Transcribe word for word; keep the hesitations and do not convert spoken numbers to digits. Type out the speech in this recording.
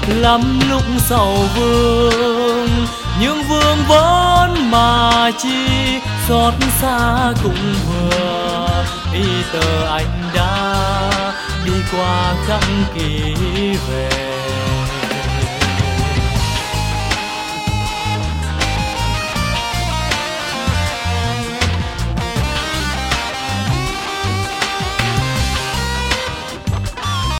lắm lúc sầu vương, nhưng vương vấn mà chi xót xa cũng vừa, vì tờ anh đã đi qua khắc kỷ về.